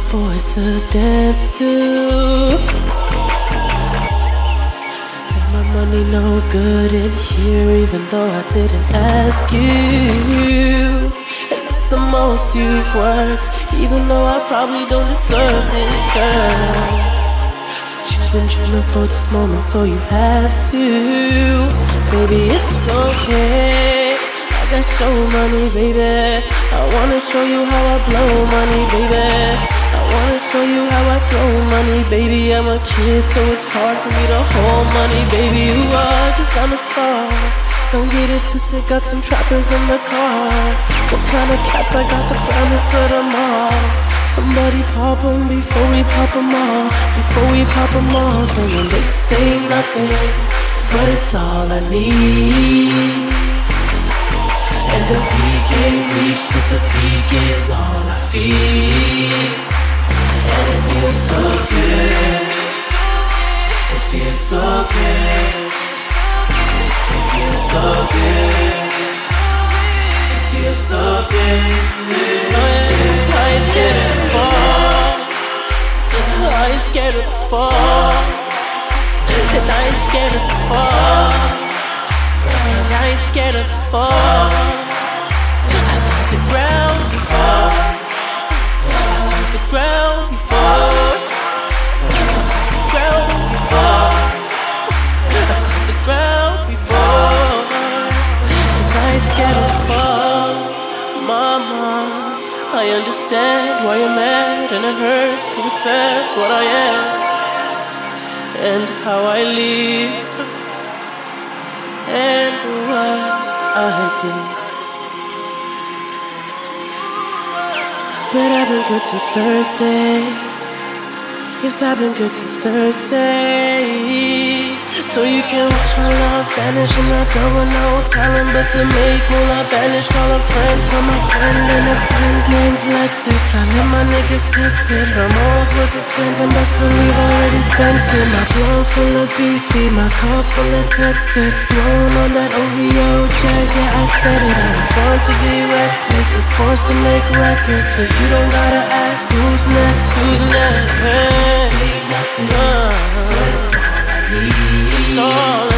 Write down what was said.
voice to dance to. Say my money no good in here, even though I didn't ask you. It's the most you've worked, even though I probably don't deserve this, girl. But you've been dreaming for this moment, so you have to. Baby, it's okay, I got show money, baby. I wanna show you how I blow money, baby. I wanna show you how I throw money, baby. I'm a kid, so it's hard for me to hold money, baby. You are, cause I'm a star. Don't get it twisted, got some trappers in the car. What kind of caps? I got the brightness of them all. Somebody pop them before we pop them all. Before we pop them all. Saying this ain't nothing, but it's all I need. And the peak ain't reached, but the peak is all I feel. And it feels so good. It feels so good. It feels so good. It feels so good. I ain't scared of the fall. I ain't scared of the fall. And I ain't scared of the fall. And I ain't scared of the fall. I've hit the ground before. I've hit the ground before. I've hit the ground before. I've hit the ground before. Cause I ain't scared of the fall. Mama, I understand why you're mad, and it hurts to accept what I am and how I live and what I did. But I've been good since Thursday. Yes, I've been good since Thursday. So you can watch my love vanish. I'm not going no talent, but to make moolah banish. Call a friend from my friend, and a friend's name's Lexus. I let my niggas test it. I'm always with the cent, and best believe I already spent it. My blood full of BC, my cup full of Texas. Flown on that OVO jet, yeah, I said it. I was born to be reckless, was forced to make records. So you don't gotta ask who's next, who's next. Hey. Ain't nothing, but it's all I need. It's all